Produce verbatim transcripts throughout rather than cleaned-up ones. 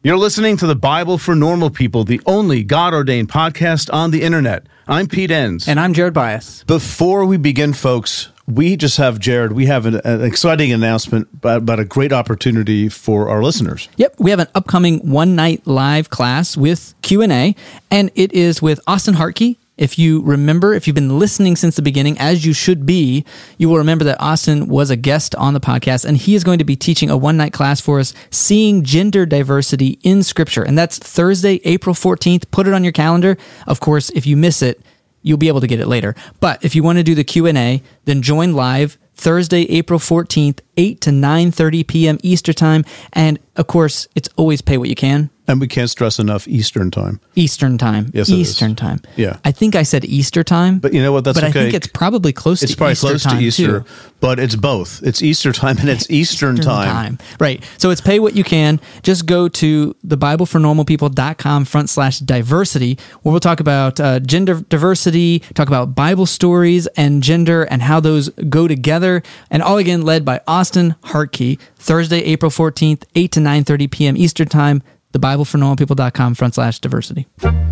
You're listening to the Bible for Normal People, the only God-ordained podcast on the internet. I'm Pete Enns. And I'm Jared Bias. Before we begin, folks, we just have, Jared, we have an, an exciting announcement about, about a great opportunity for our listeners. Yep, we have an upcoming one-night live class with Q and A, and it is with Austin Hartke. If you remember, if you've been listening since the beginning, as you should be, you will remember that Austin was a guest on the podcast, and he is going to be teaching a one-night class for us, Seeing Gender Diversity in Scripture. And that's Thursday, April fourteenth. Put it on your calendar. Of course, if you miss it, you'll be able to get it later. But if you want to do the Q and A, then join live Thursday, April fourteenth, eight to nine thirty p.m. Eastern Time. And, of course, it's always pay what you can. And we can't stress enough Eastern Time. Eastern Time. Yes, it Eastern is. Time. Yeah. I think I said Easter Time. But you know what? That's but okay. But I think it's probably close it's to probably Easter close time to Easter, too. But it's both. It's Easter time and it's Eastern, Eastern time. time. Right. So it's pay what you can. Just go to the bible for normal people dot com front slash diversity, where we'll talk about uh, gender diversity, talk about Bible stories and gender and how those go together. And all again led by Austin Hartke, Thursday, April fourteenth, eight to nine thirty p.m. Eastern Time. the bible for normal people dot com front slash diversity.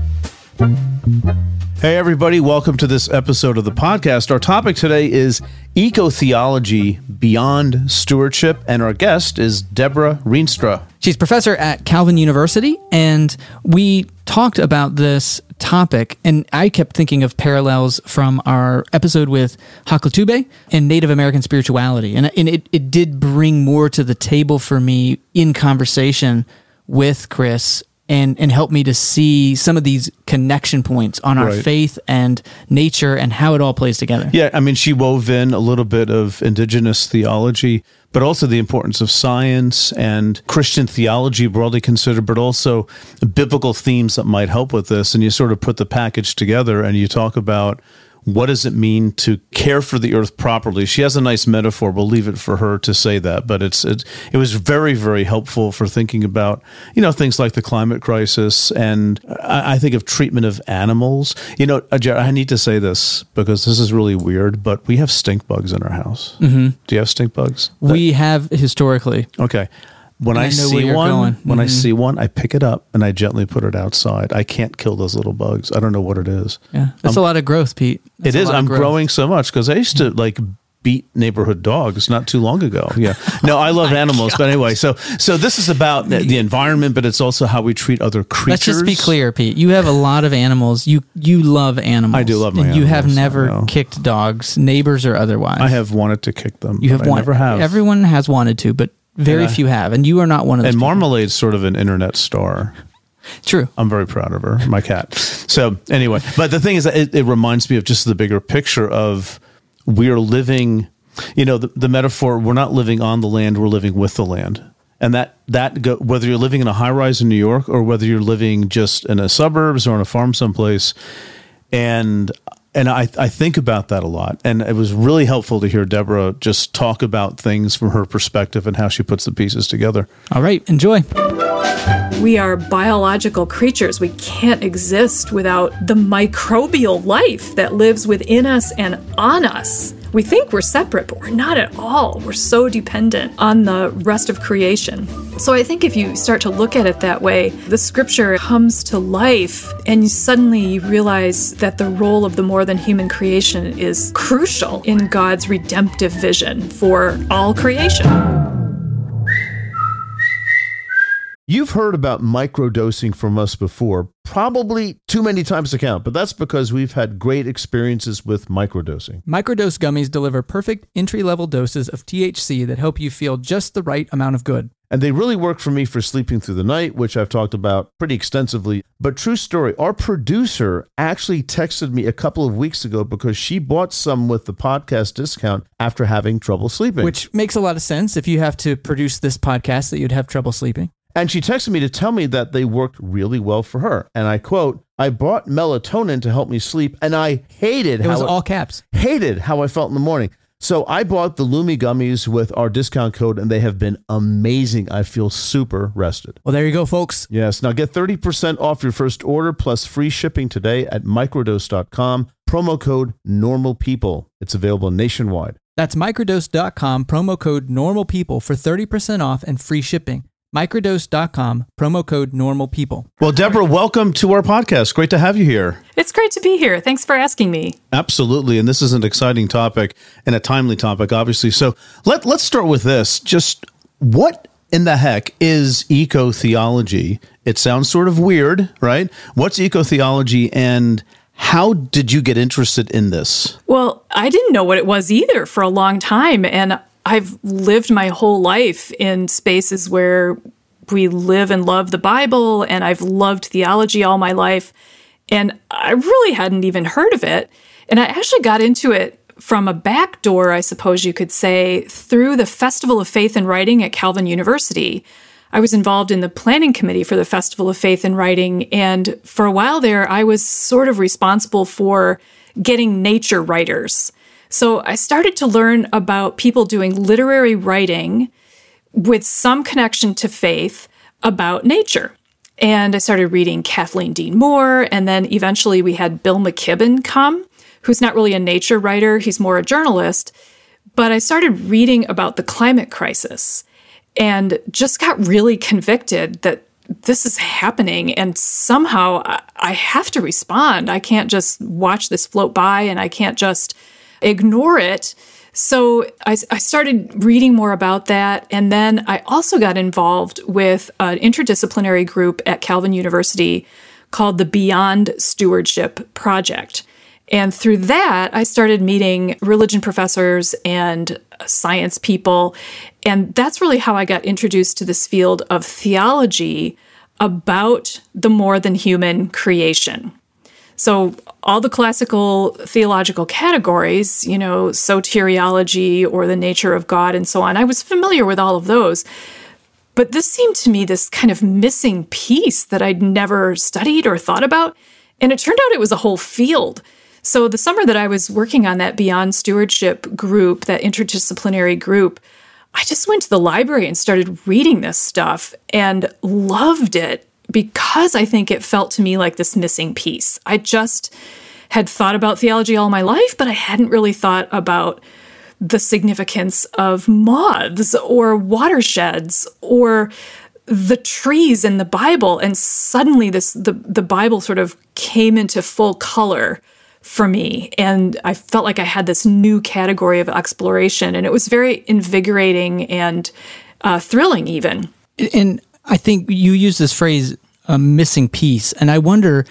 Hey, everybody. Welcome to this episode of the podcast. Our topic today is eco-theology beyond stewardship, and our guest is Deborah Rienstra. She's professor at Calvin University, and we talked about this topic, and I kept thinking of parallels from our episode with Haklatube and Native American spirituality, and, and it, it did bring more to the table for me in conversation with Chris and, and help me to see some of these connection points on our Right. faith and nature and how it all plays together. Yeah, I mean, she wove in a little bit of indigenous theology, but also the importance of science and Christian theology broadly considered, but also biblical themes that might help with this. And you sort of put the package together and you talk about what does it mean to care for the earth properly. She has a nice metaphor. We'll leave it for her to say that, but it's it, it was very, very helpful for thinking about, you know, things like the climate crisis, and I, I think of treatment of animals. You know, I need to say this because this is really weird, but we have stink bugs in our house. Mm-hmm. Do you have stink bugs? We have historically. Okay. When And I, I know see where you're one, going. when I Mhm. see one, I pick it up and I gently put it outside. I can't kill those little bugs. I don't know what it is. Yeah, that's Um, a lot of growth, Pete. That's It a is. lot of I'm growth. growing so much because I used to like beat neighborhood dogs not too long ago. Yeah. No, I love animals, but anyway. So, so this is about the, the environment, but it's also how we treat other creatures. Let's just be clear, Pete. You have a lot of animals. You you love animals. I do love my and you have animals, I never know. kicked dogs, neighbors or otherwise. I have wanted to kick them. You have but I wanted. never have. Everyone has wanted to, but very And I- few have, and you are not one of those. And people. Marmalade's sort of an internet star. True. I'm very proud of her, my cat. So anyway, but the thing is that it, it reminds me of just the bigger picture of we're living, you know, the, the metaphor, we're not living on the land, we're living with the land. And that, that go, whether you're living in a high rise in New York or whether you're living just in a suburbs or on a farm someplace. And And I, I think about that a lot. And it was really helpful to hear Deborah just talk about things from her perspective and how she puts the pieces together. All right. Enjoy. We are biological creatures. We can't exist without the microbial life that lives within us and on us. We think we're separate, but we're not at all. We're so dependent on the rest of creation. So I think if you start to look at it that way, the scripture comes to life, and suddenly you realize that the role of the more than human creation is crucial in God's redemptive vision for all creation. You've heard about microdosing from us before, probably too many times to count, but that's because we've had great experiences with microdosing. Microdose gummies deliver perfect entry-level doses of T H C that help you feel just the right amount of good. And they really work for me for sleeping through the night, which I've talked about pretty extensively. But true story, our producer actually texted me a couple of weeks ago because she bought some with the podcast discount after having trouble sleeping. Which makes a lot of sense if you have to produce this podcast that you'd have trouble sleeping. And she texted me to tell me that they worked really well for her. And I quote, "I bought melatonin to help me sleep, and I hated It how was it, all caps. hated how I felt in the morning. So I bought the Lumi gummies with our discount code, and they have been amazing. I feel super rested." Well, there you go, folks. Yes. Now get thirty percent off your first order plus free shipping today at microdose dot com. Promo code NORMALPEOPLE. It's available nationwide. That's microdose dot com, promo code NORMALPEOPLE for thirty percent off and free shipping. microdose dot com, promo code NORMALPEOPLE. Well, Deborah, welcome to our podcast. Great to have you here. It's great to be here. Thanks for asking me. Absolutely. And this is an exciting topic and a timely topic, obviously. So let, let's start with this. Just what in the heck is eco-theology? It sounds sort of weird, right? What's eco-theology, and how did you get interested in this? Well, I didn't know what it was either for a long time. And I've lived my whole life in spaces where we live and love the Bible, and I've loved theology all my life. And I really hadn't even heard of it. And I actually got into it from a back door, I suppose you could say, through the Festival of Faith and Writing at Calvin University. I was involved in the planning committee for the Festival of Faith and Writing. And for a while there, I was sort of responsible for getting nature writers. So I started to learn about people doing literary writing with some connection to faith about nature. And I started reading Kathleen Dean Moore, and then eventually we had Bill McKibben come, who's not really a nature writer, he's more a journalist. But I started reading about the climate crisis and just got really convicted that this is happening, and somehow I have to respond. I can't just watch this float by, and I can't just ignore it. So I, I started reading more about that. And then I also got involved with an interdisciplinary group at Calvin University called the Beyond Stewardship Project. And through that, I started meeting religion professors and science people. And that's really how I got introduced to this field of theology about the more than human creation. So all the classical theological categories, you know, soteriology or the nature of God and so on, I was familiar with all of those. But this seemed to me this kind of missing piece that I'd never studied or thought about. And it turned out it was a whole field. So the summer that I was working on that Beyond Stewardship group, that interdisciplinary group, I just went to the library and started reading this stuff and loved it, because I think it felt to me like this missing piece. I just had thought about theology all my life, but I hadn't really thought about the significance of moths or watersheds or the trees in the Bible. And suddenly this the, the Bible sort of came into full color for me. And I felt like I had this new category of exploration. And it was very invigorating and uh, thrilling even. And I think you use this phrase, a missing piece. And I wonder,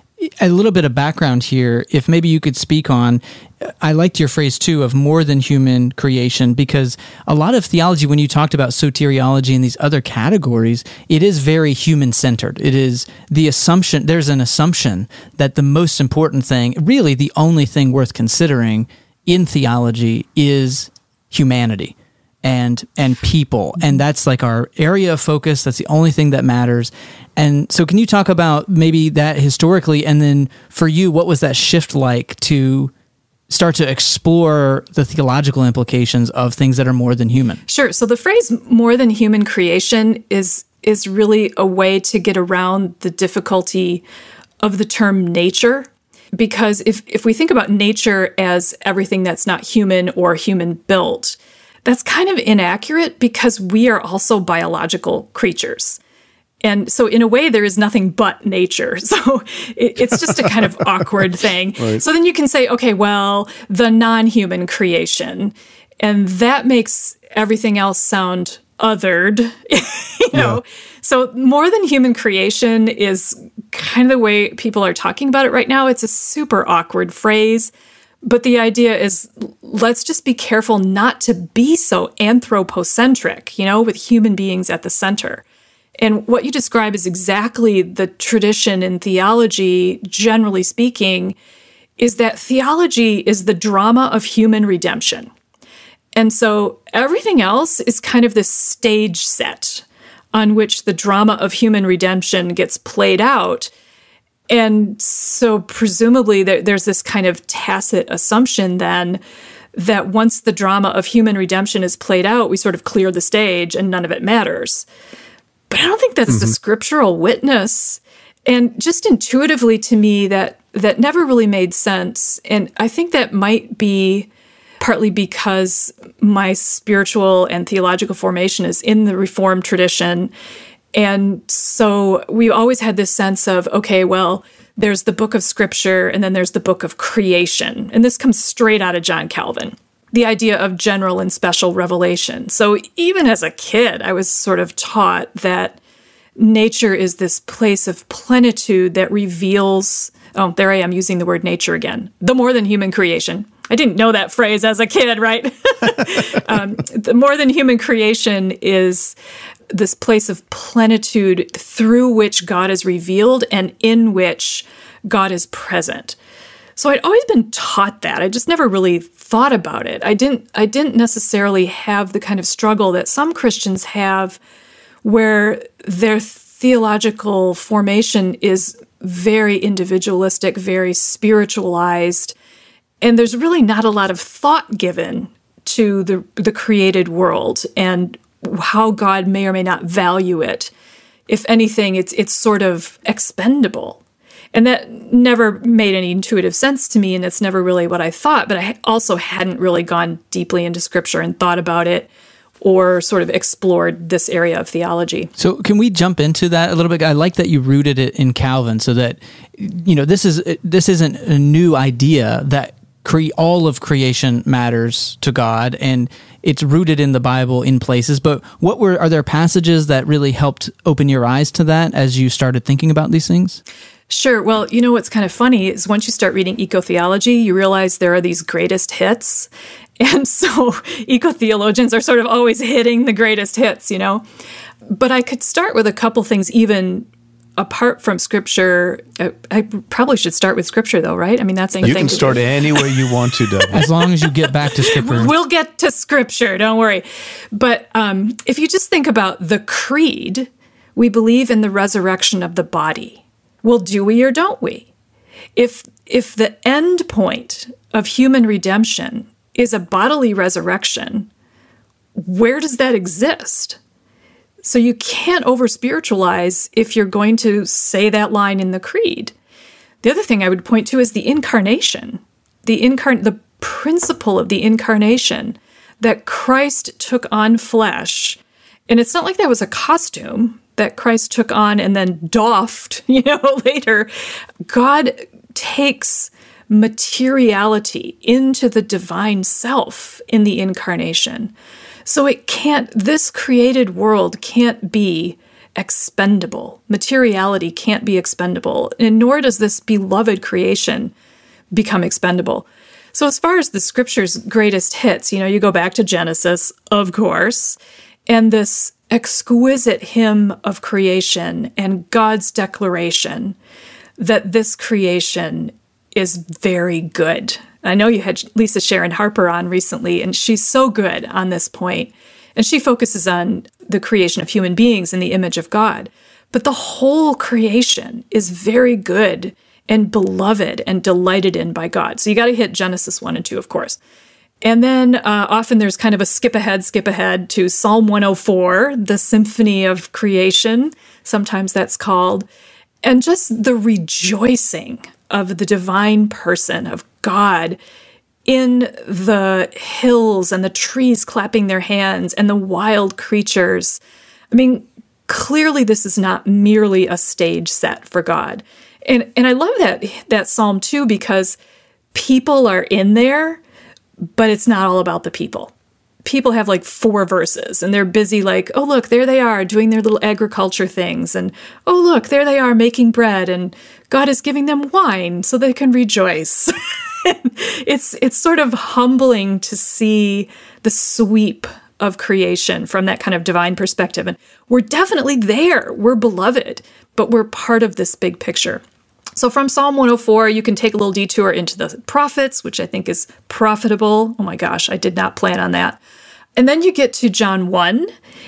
a little bit of background here, if maybe you could speak on, I liked your phrase too, of more than human creation, because a lot of theology, when you talked about soteriology and these other categories, it is very human-centered. It is the assumption, there's an assumption that the most important thing, really the only thing worth considering in theology is humanity and and people. And that's like our area of focus. That's the only thing that matters. And so can you talk about maybe that historically, and then for you, what was that shift like to start to explore the theological implications of things that are more than human? Sure. So the phrase more than human creation is is really a way to get around the difficulty of the term nature. Because if, if we think about nature as everything that's not human or human built, that's kind of inaccurate, because we are also biological creatures. And so in a way, there is nothing but nature. So it, it's just a kind of awkward thing. Right. So then you can say, okay, well, the non-human creation. And that makes everything else sound othered, you know? Yeah. So more than human creation is kind of the way people are talking about it right now. It's a super awkward phrase. But the idea is, let's just be careful not to be so anthropocentric, you know, with human beings at the center. And what you describe is exactly the tradition in theology, generally speaking, is that theology is the drama of human redemption. And so everything else is kind of this stage set on which the drama of human redemption gets played out. And so presumably there, there's this kind of tacit assumption then that once the drama of human redemption is played out, we sort of clear the stage and none of it matters. But I don't think that's mm-hmm. the scriptural witness. And just intuitively to me, that that never really made sense. And I think that might be partly because my spiritual and theological formation is in the Reformed tradition. And so we always had this sense of, okay, well, there's the book of Scripture, and then there's the book of creation. And this comes straight out of John Calvin, the idea of general and special revelation. So even as a kid, I was sort of taught that nature is this place of plenitude that reveals, oh, there I am using the word nature again, the more than human creation. I didn't know that phrase as a kid, right? um, the more than human creation is this place of plenitude through which God is revealed and in which God is present. So I'd always been taught that. I just never really thought about it. I didn't I didn't necessarily have the kind of struggle that some Christians have where their theological formation is very individualistic, very spiritualized, and there's really not a lot of thought given to the the created world and how God may or may not value it. If anything, it's it's sort of expendable. And that never made any intuitive sense to me, and it's never really what I thought, but I also hadn't really gone deeply into Scripture and thought about it or sort of explored this area of theology. So can we jump into that a little bit? I like that you rooted it in Calvin so that, you know, this is this isn't a new idea that cre- all of creation matters to God, and it's rooted in the Bible in places. But what were are there passages that really helped open your eyes to that as you started thinking about these things? Sure. Well, you know what's kind of funny is once you start reading eco-theology, you realize there are these greatest hits. And so eco-theologians are sort of always hitting the greatest hits, you know. But I could start with a couple things even apart from Scripture. I, I probably should start with Scripture, though, right? I mean, that's the you thing. You can start anywhere you want to, Deborah. As long as you get back to Scripture. We'll get to Scripture, don't worry. But um, if you just think about the creed, we believe in the resurrection of the body. Well, do we or don't we? If if the end point of human redemption is a bodily resurrection, where does that exist? So you can't over-spiritualize if you're going to say that line in the creed. The other thing I would point to is the incarnation, the incarn- the principle of the incarnation, that Christ took on flesh. And it's not like that was a costume that Christ took on and then doffed, you know, later. God takes materiality into the divine self in the incarnation. So it can't, this created world can't be expendable. Materiality can't be expendable, and nor does this beloved creation become expendable. So as far as the Scripture's greatest hits, you know, you go back to Genesis, of course, and this exquisite hymn of creation and God's declaration that this creation is very good. I know you had Lisa Sharon Harper on recently, and she's so good on this point. And she focuses on the creation of human beings in the image of God. But the whole creation is very good and beloved and delighted in by God. So you got to hit Genesis one and two, of course. And then uh, often there's kind of a skip ahead, skip ahead to Psalm one oh four, the symphony of creation, sometimes that's called, and just the rejoicing of the divine person, of God, in the hills and the trees clapping their hands and the wild creatures. I mean, clearly this is not merely a stage set for God. And and I love that that psalm too, because people are in there, but it's not all about the people. People have like four verses and they're busy like, oh, look, there they are doing their little agriculture things. And oh, look, there they are making bread and God is giving them wine so they can rejoice. it's it's sort of humbling to see the sweep of creation from that kind of divine perspective. And we're definitely there. We're beloved, but we're part of this big picture. So from Psalm one oh four, you can take a little detour into the prophets, which I think is profitable. Oh my gosh, I did not plan on that. And then you get to John one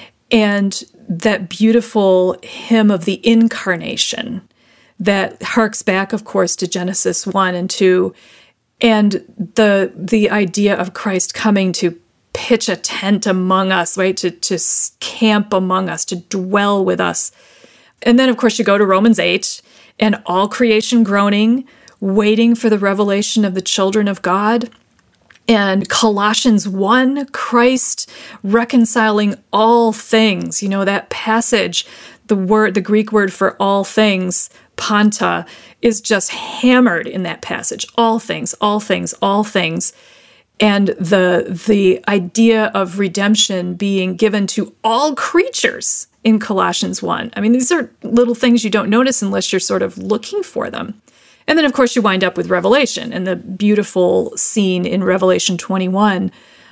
and that beautiful hymn of the incarnation that harks back, of course, to Genesis one and two, and the the idea of Christ coming to pitch a tent among us, right, to, to camp among us, to dwell with us. And then, of course, you go to Romans eight, and all creation groaning, waiting for the revelation of the children of God. And Colossians one, Christ reconciling all things. You know, that passage, the word, the Greek word for all things, panta, is just hammered in that passage. All things, all things, all things. And the, the idea of redemption being given to all creatures in Colossians one. I mean, these are little things you don't notice unless you're sort of looking for them. And then, of course, you wind up with Revelation and the beautiful scene in Revelation twenty-one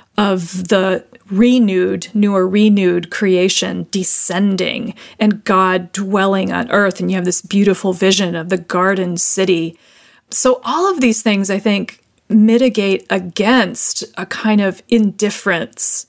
of the renewed, new or renewed creation descending and God dwelling on earth. And you have this beautiful vision of the garden city. So all of these things, I think, mitigate against a kind of indifference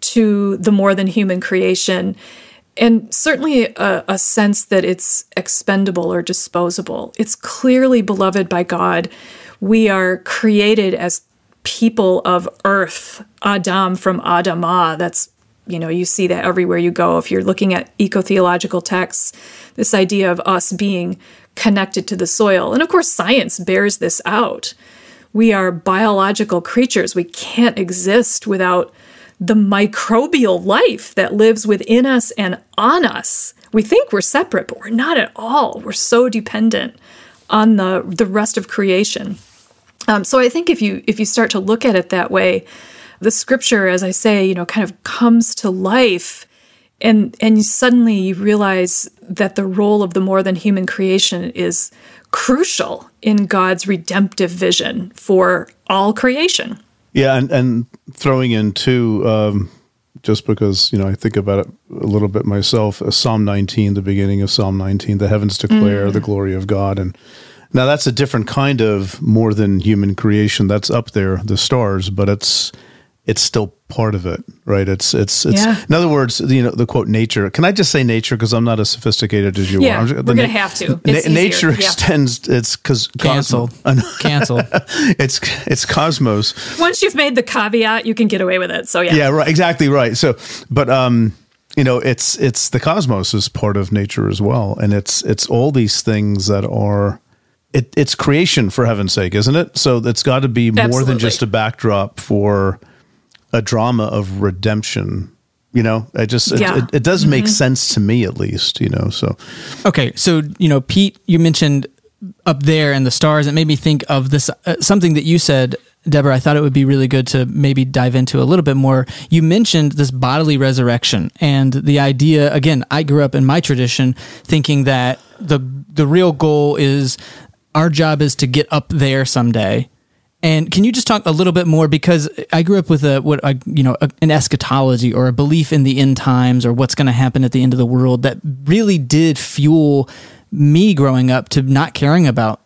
to the more than human creation. And certainly a, a sense that it's expendable or disposable. It's clearly beloved by God. We are created as people of earth, Adam from Adamah. That's, you know, you see that everywhere you go. If you're looking at eco-theological texts, this idea of us being connected to the soil. And of course, science bears this out. We are biological creatures. We can't exist without the microbial life that lives within us and on us. We think we're separate, but we're not at all. We're so dependent on the, the rest of creation. Um, so I think if you if you start to look at it that way, the scripture, as I say, you know, kind of comes to life, and and suddenly you realize that the role of the more than human creation is crucial in God's redemptive vision for all creation. Yeah, and, and throwing in too, um, just because, you know, I think about it a little bit myself, uh, Psalm nineteen, the beginning of Psalm nineteen, the heavens declare mm. the glory of God. And now that's a different kind of more than human creation. That's up there, the stars, but it's it's still part of it, right? It's it's it's. Yeah. In other words, you know, the quote nature. Can I just say nature because I'm not as sophisticated as you yeah, are? Yeah, we're going to have to. Na- nature yeah. extends. It's because canceled. Canceled. It's it's cosmos. Once you've made the caveat, you can get away with it. So yeah. Yeah. Right. Exactly. Right. So, but um, you know, it's it's the cosmos is part of nature as well, and it's it's all these things that are. It, it's creation, for heaven's sake, isn't it? So it's got to be more Absolutely. than just a backdrop for a drama of redemption. You know, it just it, yeah. it, it does mm-hmm. make sense to me, at least. You know, so okay. So you know, Pete, you mentioned up there and the stars. It made me think of this uh, something that you said, Deborah. I thought it would be really good to maybe dive into a little bit more. You mentioned this bodily resurrection and the idea. Again, I grew up in my tradition thinking that the the real goal is. Our job is to get up there someday. And can you just talk a little bit more? Because I grew up with a what I, you know a, an eschatology or a belief in the end times or what's going to happen at the end of the world that really did fuel me growing up to not caring about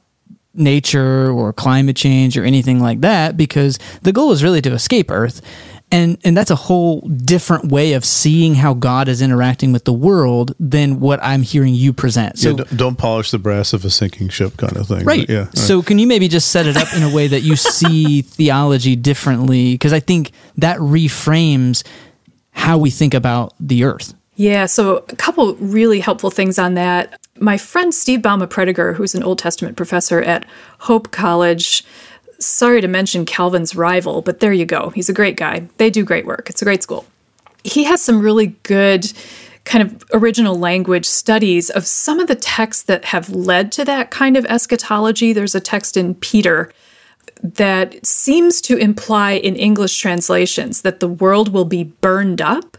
nature or climate change or anything like that, because the goal is really to escape Earth. And and that's a whole different way of seeing how God is interacting with the world than what I'm hearing you present. So yeah, don't, don't polish the brass of a sinking ship kind of thing. Right. Yeah. Right. So can you maybe just set it up in a way that you see theology differently? Because I think that reframes how we think about the earth. Yeah, so a couple really helpful things on that. My friend Steve Bauma-Prediger, who's an Old Testament professor at Hope College, sorry to mention Calvin's rival, but there you go. He's a great guy. They do great work. It's a great school. He has some really good kind of original language studies of some of the texts that have led to that kind of eschatology. There's a text in Peter that seems to imply in English translations that the world will be burned up.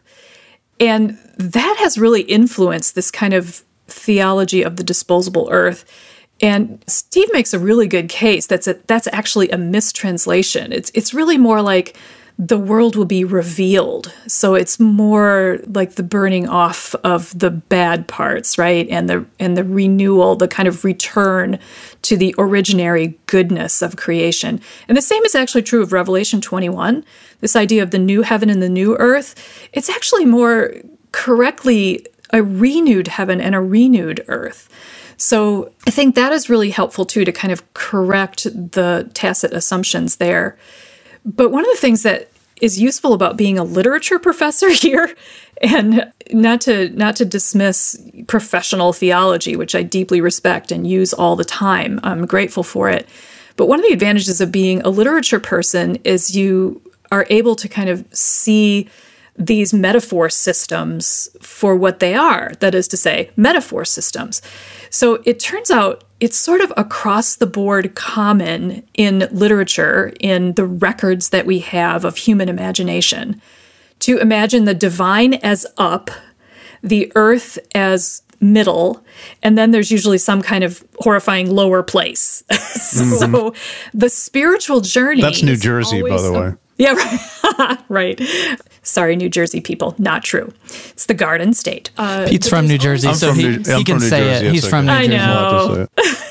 And that has really influenced this kind of theology of the disposable earth. And Steve makes a really good case that's a, that's actually a mistranslation. It's it's really more like the world will be revealed. So it's more like the burning off of the bad parts, right? And the and the renewal, the kind of return to the originary goodness of creation. And the same is actually true of Revelation twenty-one. This idea of the new heaven and the new earth. It's actually more correctly a renewed heaven and a renewed earth. So I think that is really helpful, too, to kind of correct the tacit assumptions there. But one of the things that is useful about being a literature professor here, and not to not to dismiss professional theology, which I deeply respect and use all the time, I'm grateful for it, But one of the advantages of being a literature person is you are able to kind of see these metaphor systems for what they are. That is to say, metaphor systems. So it turns out it's sort of across the board common in literature, in the records that we have of human imagination, to imagine the divine as up, the earth as middle, and then there's usually some kind of horrifying lower place. so mm-hmm. the spiritual journey. That's New Jersey, by the way. A, yeah, right. right. Sorry, New Jersey people. Not true. It's the Garden State. Uh, Pete's from New Jersey, I'm so he, New, he can say Jersey, it. He's from New I Jersey. know.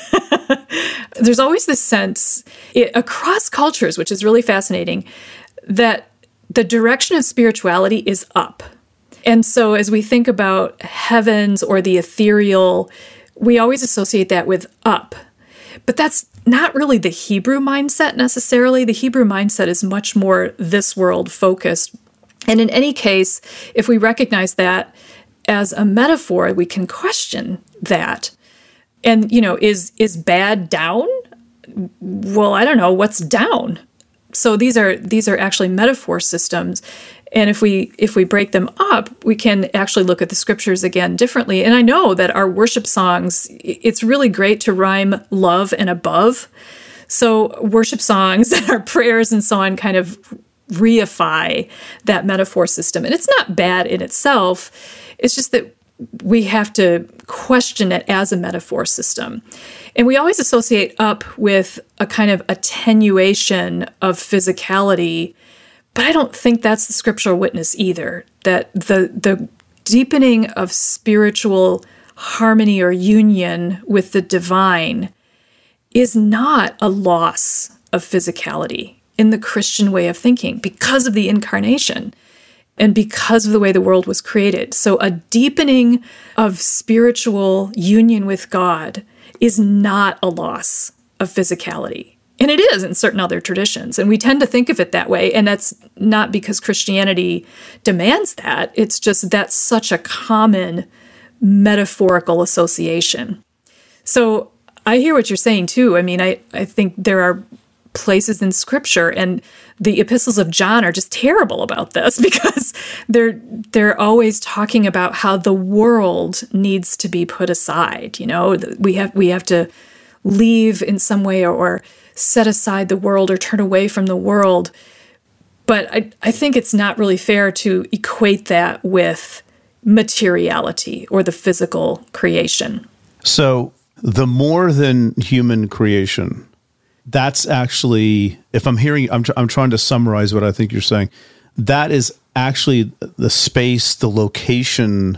There's always this sense it, across cultures, which is really fascinating, that the direction of spirituality is up. And so as we think about heavens or the ethereal, we always associate that with up. But that's not really the Hebrew mindset necessarily. The Hebrew mindset is much more this world focused. And in any case, if we recognize that as a metaphor, we can question that. And, you know, is is bad down? Well, I don't know. What's down? So these are these are actually metaphor systems. And if we if we break them up, we can actually look at the scriptures again differently. And I know that our worship songs, it's really great to rhyme love and above. So worship songs and our prayers and so on kind of reify that metaphor system. And it's not bad in itself. It's just that we have to question it as a metaphor system. And we always associate up with a kind of attenuation of physicality. But I don't think that's the scriptural witness either, that the the deepening of spiritual harmony or union with the divine is not a loss of physicality in the Christian way of thinking because of the incarnation and because of the way the world was created. So a deepening of spiritual union with God is not a loss of physicality. And it is in certain other traditions. And we tend to think of it that way. And that's not because Christianity demands that. It's just that's such a common metaphorical association. So I hear what you're saying, too. I mean, I, I think there are places in Scripture, and the epistles of John are just terrible about this because they're they're always talking about how the world needs to be put aside. You know, we have we have to leave in some way or, or set aside the world or turn away from the world. But I, I think it's not really fair to equate that with materiality or the physical creation. So the more than human creation, that's actually, if I'm hearing, I'm, tr- I'm trying to summarize what I think you're saying, that is actually the space, the location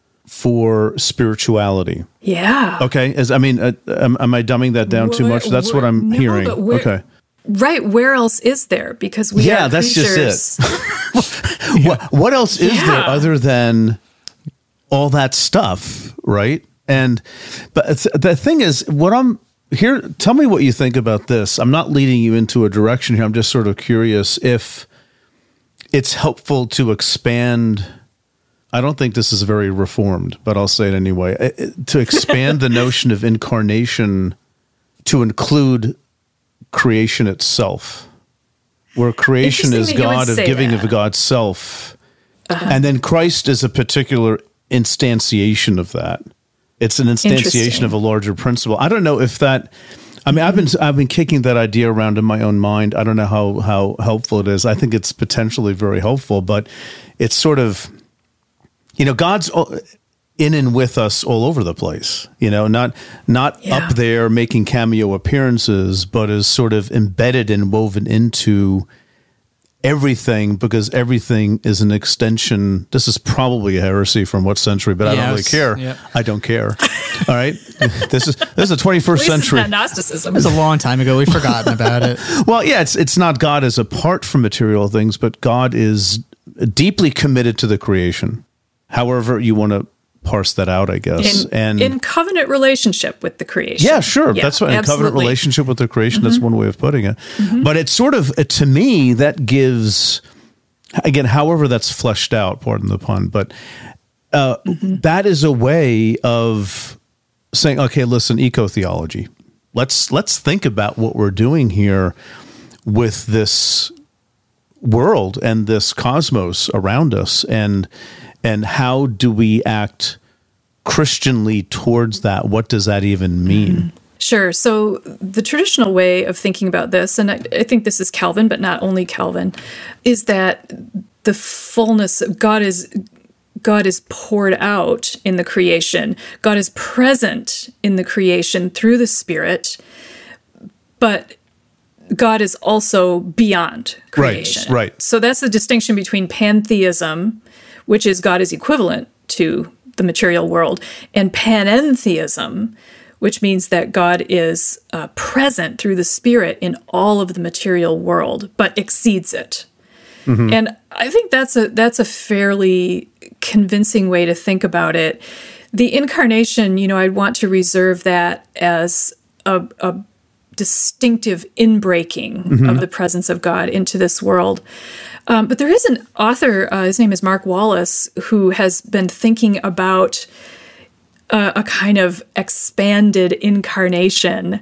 for spirituality. Yeah. Okay. As I mean, uh, am, am I dumbing that down where, too much? That's where, what I'm no, hearing. Where, okay. Right. Where else is there? Because we yeah, are that's creatures. just it. what, what else is yeah. there other than all that stuff, right? And but it's, the thing is, what I'm here. Tell me what you think about this. I'm not leading you into a direction here. I'm just sort of curious if it's helpful to expand. I don't think this is very reformed, but I'll say it anyway. To expand the notion of incarnation to include creation itself, where creation is God of giving that. Of God's self, uh-huh. and then Christ is a particular instantiation of that. It's an instantiation of a larger principle. I don't know if that. I mean, I've been I've been kicking that idea around in my own mind. I don't know how how helpful it is. I think it's potentially very helpful, but it's sort of. You know, God's in and with us all over the place, you know, not not yeah. up there making cameo appearances, but is sort of embedded and woven into everything because everything is an extension. This is probably a heresy from what century, but yes. I don't really care. Yep. I don't care. All right. This is this is the twenty-first century. It's not Gnosticism. It was a long time ago. We've forgotten about it. Well, yeah, it's it's not God as apart from material things, but God is deeply committed to the creation. However you want to parse that out, I guess. In, and in covenant relationship with the creation. Yeah, sure. Yeah, that's what in covenant relationship with the creation. Mm-hmm. That's one way of putting it. Mm-hmm. But it's sort of, to me, that gives, again, however that's fleshed out, pardon the pun, but uh, mm-hmm. that is a way of saying, okay, listen, eco-theology. let's let's think about what we're doing here with this world and this cosmos around us, and and how do we act Christianly towards that? What does that even mean? Mm-hmm. Sure. So the traditional way of thinking about this, and I, I think this is Calvin, but not only Calvin, is that the fullness of God is God is poured out in the creation. God is present in the creation through the Spirit, but God is also beyond creation. Right, right. So that's the distinction between pantheism, which is God is equivalent to the material world, and panentheism, which means that God is uh, present through the Spirit in all of the material world, but exceeds it. Mm-hmm. And I think that's a that's a fairly convincing way to think about it. The incarnation, you know, I'd want to reserve that as a, a distinctive inbreaking mm-hmm. of the presence of God into this world. Um, but there is an author, uh, his name is Mark Wallace, who has been thinking about uh, a kind of expanded incarnation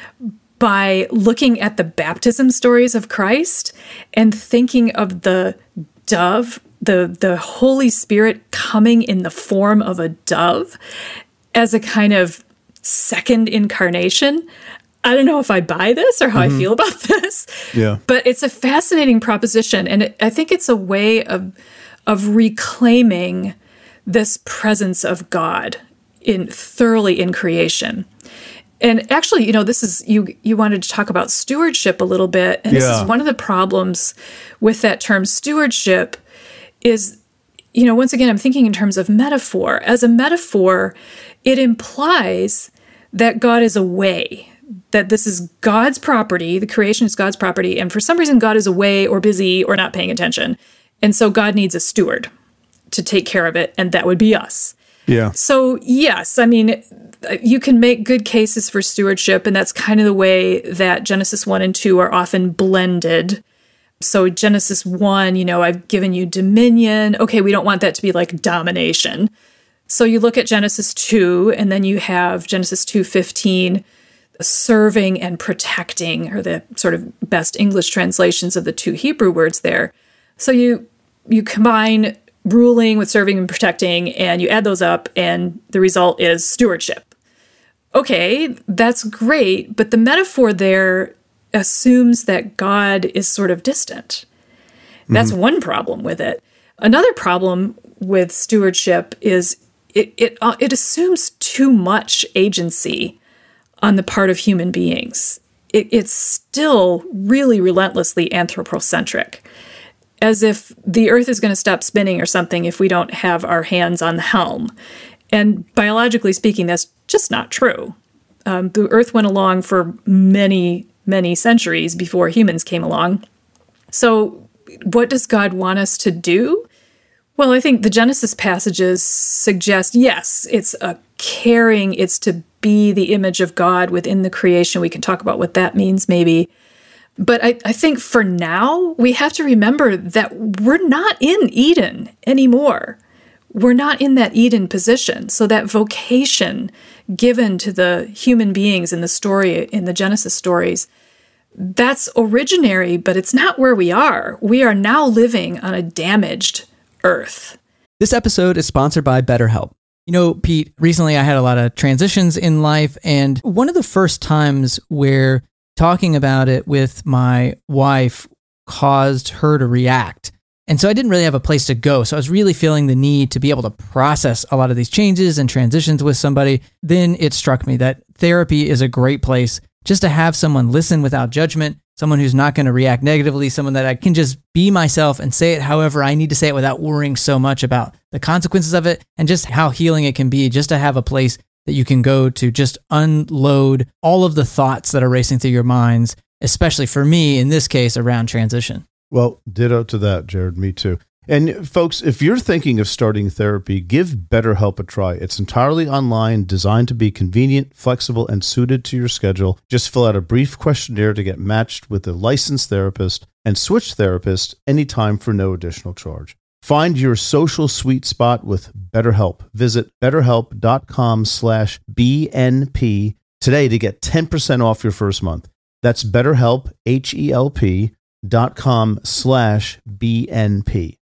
by looking at the baptism stories of Christ and thinking of the dove, the, the Holy Spirit coming in the form of a dove as a kind of second incarnation. I don't know if I buy this or how mm-hmm. I feel about this, yeah. but it's a fascinating proposition. And it, I think it's a way of, of reclaiming this presence of God in thoroughly in creation. And actually, you know, this is, you you wanted to talk about stewardship a little bit. And yeah. this is one of the problems with that term stewardship is, you know, once again, I'm thinking in terms of metaphor. As a metaphor, it implies that God is away, that this is God's property, the creation is God's property, and for some reason God is away or busy or not paying attention. And so God needs a steward to take care of it, and that would be us. Yeah. So, yes, I mean, you can make good cases for stewardship, and that's kind of the way that Genesis one and two are often blended. So Genesis one, you know, I've given you dominion. Okay, we don't want that to be like domination. So you look at Genesis two, and then you have Genesis two fifteen, serving and protecting are the sort of best English translations of the two Hebrew words there. So you you combine ruling with serving and protecting, and you add those up, and the result is stewardship. Okay, that's great, but the metaphor there assumes that God is sort of distant. That's mm-hmm. one problem with it. Another problem with stewardship is it it uh, it assumes too much agency on the part of human beings. It, it's still really relentlessly anthropocentric, as if the earth is going to stop spinning or something if we don't have our hands on the helm. And biologically speaking, that's just not true. Um, the earth went along for many, many centuries before humans came along. So what does God want us to do? Well, I think the Genesis passages suggest, yes, it's a caring, it's to be the image of God within the creation. We can talk about what that means maybe. But I, I think for now, we have to remember that we're not in Eden anymore. We're not in that Eden position. So that vocation given to the human beings in the story, in the Genesis stories, that's originary, but it's not where we are. We are now living on a damaged earth. This episode is sponsored by BetterHelp. You know, Pete, recently I had a lot of transitions in life, and one of the first times where talking about it with my wife caused her to react. And so I didn't really have a place to go. So I was really feeling the need to be able to process a lot of these changes and transitions with somebody. Then it struck me that therapy is a great place just to have someone listen without judgment, someone who's not going to react negatively, someone that I can just be myself and say it however I need to say it without worrying so much about the consequences of it, and just how healing it can be, just to have a place that you can go to just unload all of the thoughts that are racing through your minds, especially for me, in this case, around transition. Well, ditto to that, Jared. Me too. And folks, if you're thinking of starting therapy, give BetterHelp a try. It's entirely online, designed to be convenient, flexible, and suited to your schedule. Just fill out a brief questionnaire to get matched with a licensed therapist and switch therapists anytime for no additional charge. Find your social sweet spot with BetterHelp. Visit betterhelp.com slash BNP today to get ten percent off your first month. That's BetterHelp, H-E-L-P dot com slash B-N-P.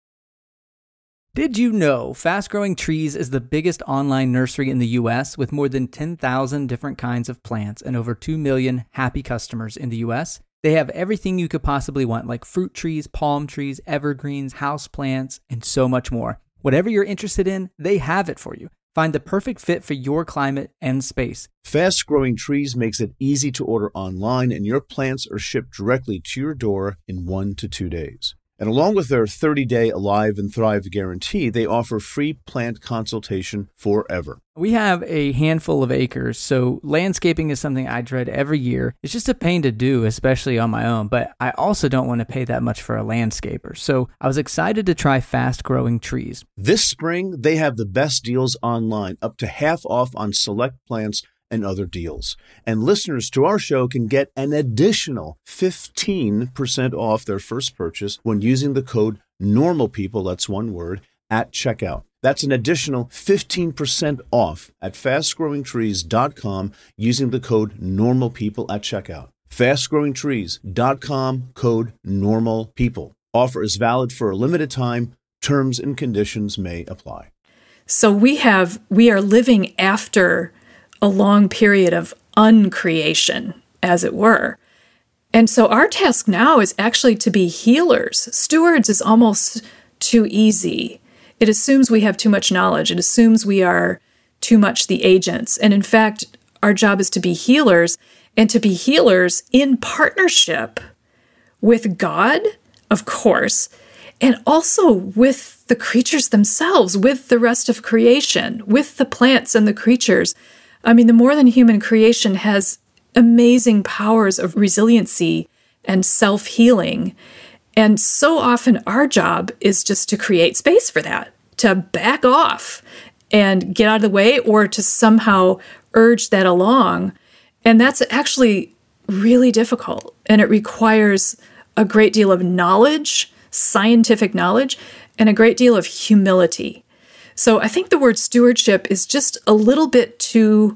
Did you know Fast Growing Trees is the biggest online nursery in the U S with more than ten thousand different kinds of plants and over two million happy customers in the U S? They have everything you could possibly want, like fruit trees, palm trees, evergreens, houseplants, and so much more. Whatever you're interested in, they have it for you. Find the perfect fit for your climate and space. Fast Growing Trees makes it easy to order online, and your plants are shipped directly to your door in one to two days. And along with their thirty-day Alive and Thrive guarantee, they offer free plant consultation forever. We have a handful of acres, so landscaping is something I dread every year. It's just a pain to do, especially on my own, but I also don't want to pay that much for a landscaper. So I was excited to try Fast Growing Trees. This spring, they have the best deals online, up to half off on select plants and other deals. And listeners to our show can get an additional fifteen percent off their first purchase when using the code NORMALPEOPLE, that's one word, at checkout. That's an additional fifteen percent off at fast growing trees dot com using the code NORMALPEOPLE at checkout. fast growing trees dot com, code NORMALPEOPLE. Offer is valid for a limited time. Terms and conditions may apply. So we have, we are living after a long period of uncreation, as it were. And so our task now is actually to be healers. Stewards is almost too easy. It assumes we have too much knowledge. It assumes we are too much the agents. And in fact, our job is to be healers, and to be healers in partnership with God, of course, and also with the creatures themselves, with the rest of creation, with the plants and the creatures. I mean, the more than human creation has amazing powers of resiliency and self-healing. And so often our job is just to create space for that, to back off and get out of the way, or to somehow urge that along. And that's actually really difficult. And it requires a great deal of knowledge, scientific knowledge, and a great deal of humility. So I think the word stewardship is just a little bit too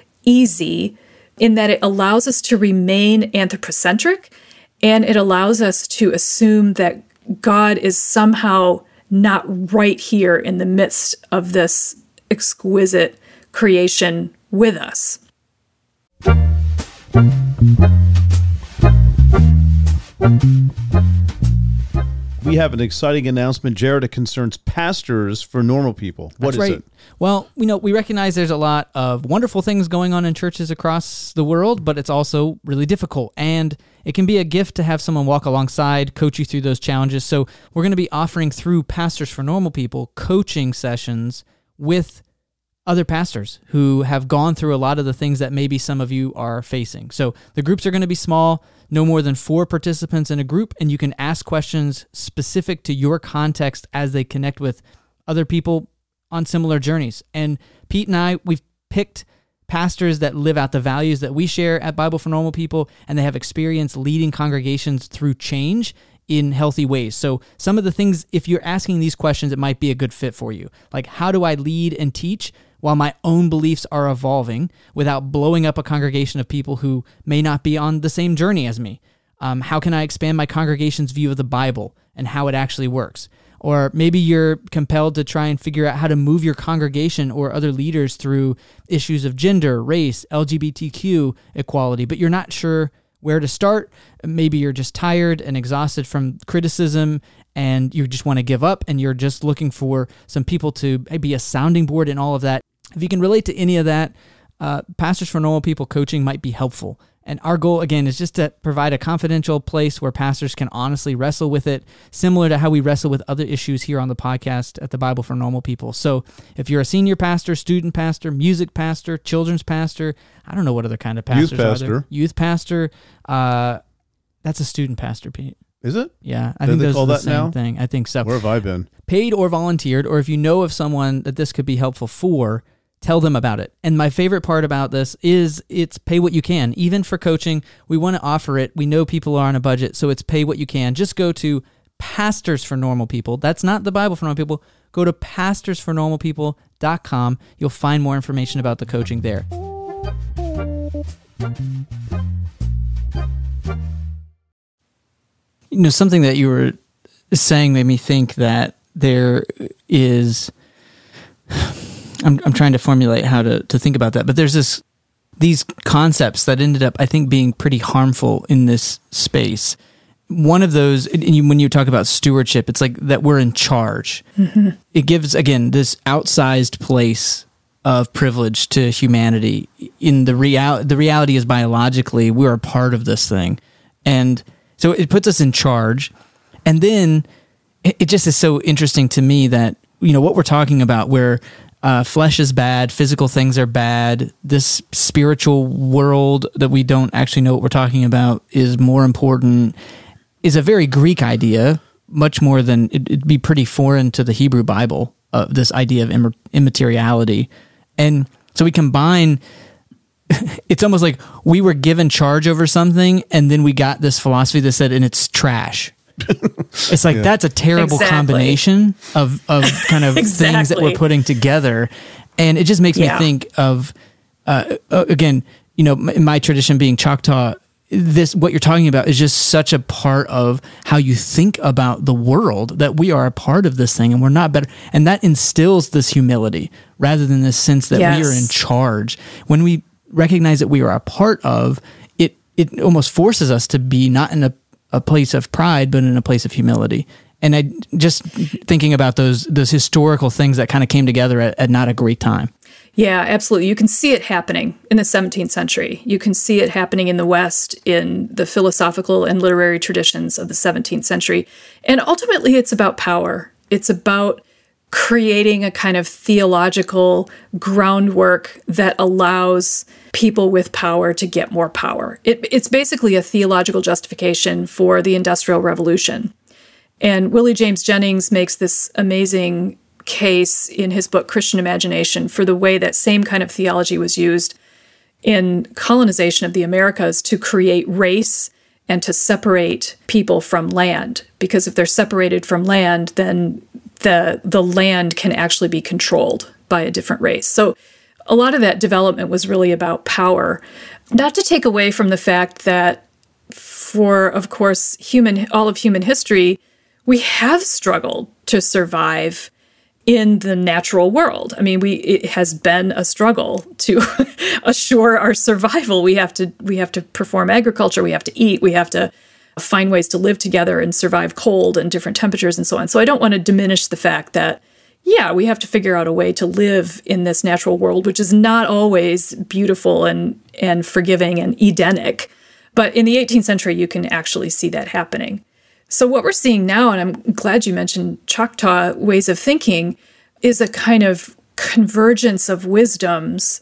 easy in that it allows us to remain anthropocentric, and it allows us to assume that God is somehow not right here in the midst of this exquisite creation with us. We have an exciting announcement, Jared. It concerns Pastors for Normal People. What That's is right. it? Well, you know, we recognize there's a lot of wonderful things going on in churches across the world, but it's also really difficult. And it can be a gift to have someone walk alongside, coach you through those challenges. So we're going to be offering through Pastors for Normal People coaching sessions with other pastors who have gone through a lot of the things that maybe some of you are facing. So the groups are going to be small, no more than four participants in a group, and you can ask questions specific to your context as they connect with other people on similar journeys. And Pete and I, we've picked pastors that live out the values that we share at Bible for Normal People, and they have experience leading congregations through change in healthy ways. So some of the things, if you're asking these questions, it might be a good fit for you. Like, how do I lead and teach while my own beliefs are evolving without blowing up a congregation of people who may not be on the same journey as me? Um, how can I expand my congregation's view of the Bible and how it actually works? Or maybe you're compelled to try and figure out how to move your congregation or other leaders through issues of gender, race, L G B T Q equality, but you're not sure where to start. Maybe you're just tired and exhausted from criticism and you just want to give up, and you're just looking for some people to be a sounding board in all of that. If you can relate to any of that, uh, Pastors for Normal People coaching might be helpful. And our goal, again, is just to provide a confidential place where pastors can honestly wrestle with it, similar to how we wrestle with other issues here on the podcast at the Bible for Normal People. So if you're a senior pastor, student pastor, music pastor, children's pastor, I don't know what other kind of pastors Youth pastor. are there. Youth pastor. Uh, that's a student pastor, Pete. Is it? Yeah, I Do think they those call are the that same now? thing. I think so. Where have I been? Paid or volunteered, or if you know of someone that this could be helpful for, tell them about it. And my favorite part about this is it's pay what you can. Even for coaching, we want to offer it. We know people are on a budget, so it's pay what you can. Just go to Pastors for Normal People. That's not the Bible for Normal People. Go to pastors for normal people dot com. You'll find more information about the coaching there. You know, something that you were saying made me think that there is, I'm I'm trying to formulate how to, to think about that, but there's this, these concepts that ended up, I think, being pretty harmful in this space. One of those, and you, when you talk about stewardship, it's like that we're in charge. Mm-hmm. It gives, again, this outsized place of privilege to humanity. In the real, the reality is biologically, we're a part of this thing. And so it puts us in charge. And then it, it just is so interesting to me that, you know, what we're talking about where uh, flesh is bad, physical things are bad, this spiritual world that we don't actually know what we're talking about is more important, is a very Greek idea, much more than, it, it'd be pretty foreign to the Hebrew Bible, uh, this idea of Im- immateriality. And so we combine, it's almost like we were given charge over something, and then we got this philosophy that said, and it's trash. It's like, yeah. That's a terrible exactly. combination of, of kind of exactly. things that we're putting together. And it just makes yeah. me think of, uh, again, you know, in my tradition being Choctaw, this, what you're talking about is just such a part of how you think about the world, that we are a part of this thing and we're not better. And that instills this humility rather than this sense that yes. we are in charge. When we recognize that we are a part of it, it almost forces us to be not in a, a place of pride, but in a place of humility. And I just thinking about those, those historical things that kind of came together at, at not a great time. Yeah, absolutely. You can see it happening in the seventeenth century. You can see it happening in the West in the philosophical and literary traditions of the seventeenth century. And ultimately, it's about power. It's about creating a kind of theological groundwork that allows people with power to get more power. It, it's basically a theological justification for the Industrial Revolution. And Willie James Jennings makes this amazing case in his book, Christian Imagination, for the way that same kind of theology was used in colonization of the Americas to create race and to separate people from land. Because if they're separated from land, then the the land can actually be controlled by a different race. So a lot of that development was really about power. Not to take away from the fact that for, of course, human all of human history, we have struggled to survive in the natural world. I mean, we it has been a struggle to assure our survival. We have to we have to perform agriculture, we have to eat, we have to find ways to live together and survive cold and different temperatures and so on. So I don't want to diminish the fact that, yeah, we have to figure out a way to live in this natural world, which is not always beautiful and, and forgiving and Edenic. But in the eighteenth century, you can actually see that happening. So what we're seeing now, and I'm glad you mentioned Choctaw ways of thinking, is a kind of convergence of wisdoms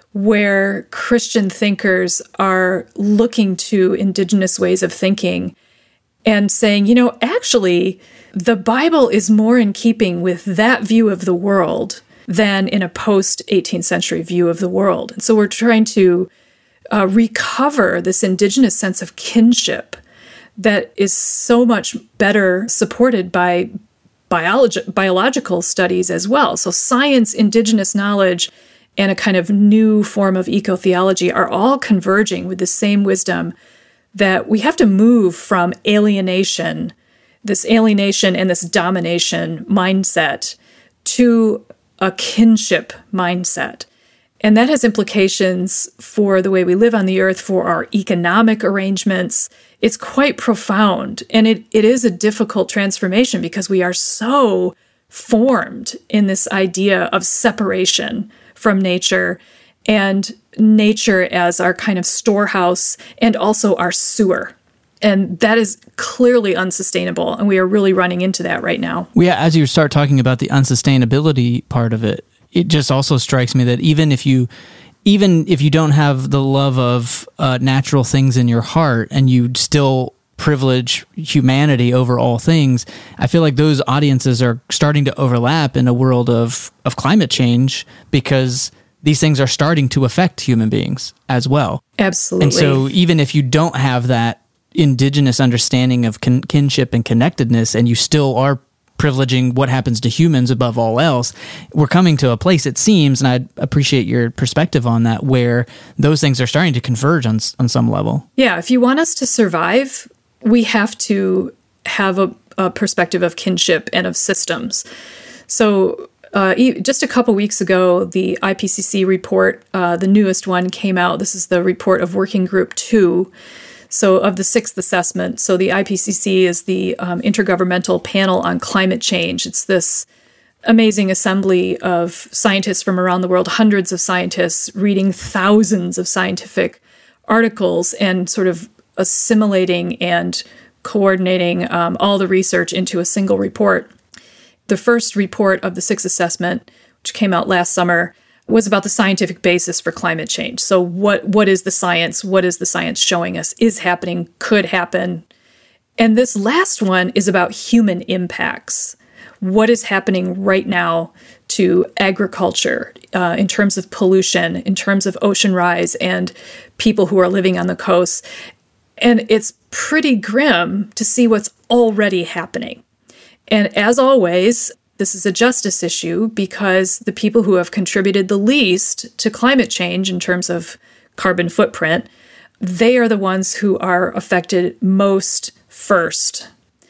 where Christian thinkers are looking to indigenous ways of thinking and saying, you know, actually, the Bible is more in keeping with that view of the world than in a post-eighteenth century view of the world. And so we're trying to uh, recover this indigenous sense of kinship that is so much better supported by biologi- biological studies as well. So science, indigenous knowledge, and a kind of new form of eco-theology are all converging with the same wisdom that we have to move from alienation, this alienation and this domination mindset, to a kinship mindset. And that has implications for the way we live on the earth, for our economic arrangements. It's quite profound. And it, it is a difficult transformation because we are so formed in this idea of separation from nature, and nature as our kind of storehouse and also our sewer. And that is clearly unsustainable. And we are really running into that right now. Well, yeah, as you start talking about the unsustainability part of it, it just also strikes me that even if you even if you don't have the love of uh, natural things in your heart and you still privilege humanity over all things, I feel like those audiences are starting to overlap in a world of, of climate change because these things are starting to affect human beings as well. Absolutely. And so even if you don't have that indigenous understanding of kin- kinship and connectedness and you still are privileging what happens to humans above all else. We're coming to a place, it seems, and I'd appreciate your perspective on that, where those things are starting to converge on on some level. Yeah, if you want us to survive, we have to have a, a perspective of kinship and of systems. So uh, just a couple weeks ago, the I P C C report, uh, the newest one, came out. This is the report of Working Group two, so of the sixth assessment. So the I P C C is the um, Intergovernmental Panel on Climate Change. It's this amazing assembly of scientists from around the world, hundreds of scientists reading thousands of scientific articles and sort of assimilating and coordinating um, all the research into a single report. The first report of the sixth assessment, which came out last summer, was about the scientific basis for climate change. So what what is the science? What is the science showing us is happening, could happen? And this last one is about human impacts. What is happening right now to agriculture uh, in terms of pollution, in terms of ocean rise, and people who are living on the coast? And it's pretty grim to see what's already happening. And as always, this is a justice issue because the people who have contributed the least to climate change in terms of carbon footprint, they are the ones who are affected most first.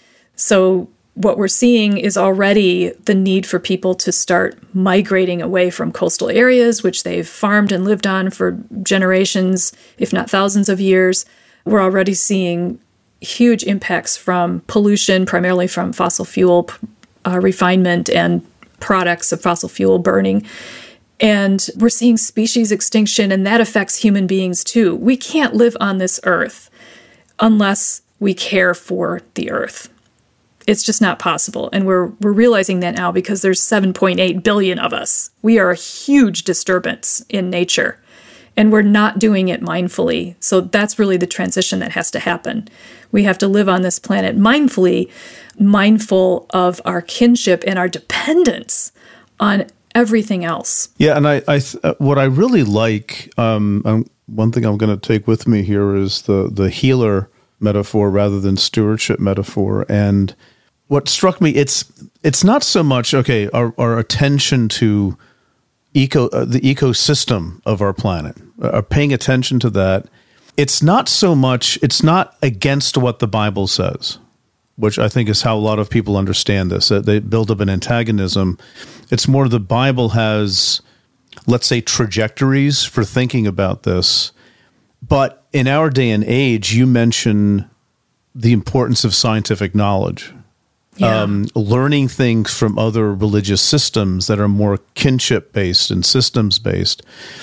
So what we're seeing is already the need for people to start migrating away from coastal areas, which they've farmed and lived on for generations, if not thousands of years. We're already seeing huge impacts from pollution, primarily from fossil fuel uh, refinement and products of fossil fuel burning. And we're seeing species extinction, and that affects human beings too. We can't live on this earth unless we care for the earth. It's just not possible. And we're we're realizing that now because there's seven point eight billion of us. We are a huge disturbance in nature. And we're not doing it mindfully. So that's really the transition that has to happen. We have to live on this planet mindfully, mindful of our kinship and our dependence on everything else. Yeah, and I, I th- what I really like, um, um, one thing I'm going to take with me here is the the healer metaphor rather than stewardship metaphor. And what struck me, it's it's not so much, okay, our, our attention to eco uh, the ecosystem of our planet, uh, paying attention to that. It's not so much, it's not against what the Bible says, which I think is how a lot of people understand this. Uh, they build up an antagonism. It's more the Bible has, let's say, trajectories for thinking about this. But in our day and age, you mention the importance of scientific knowledge. Yeah. Um, learning things from other religious systems that are more kinship-based and systems-based.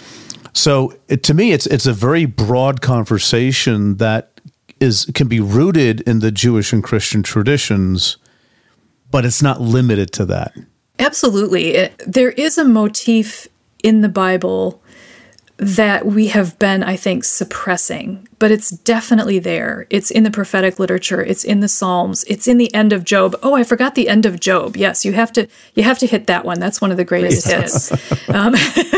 So it, to me, it's it's a very broad conversation that is can be rooted in the Jewish and Christian traditions, but it's not limited to that. Absolutely. It, there is a motif in the Bible that we have been, I think, suppressing, but it's definitely there. It's in the prophetic literature. It's in the Psalms. It's in the end of Job. Oh, I forgot the end of Job. Yes, you have to you have to hit that one. That's one of the greatest yes. hits. Um,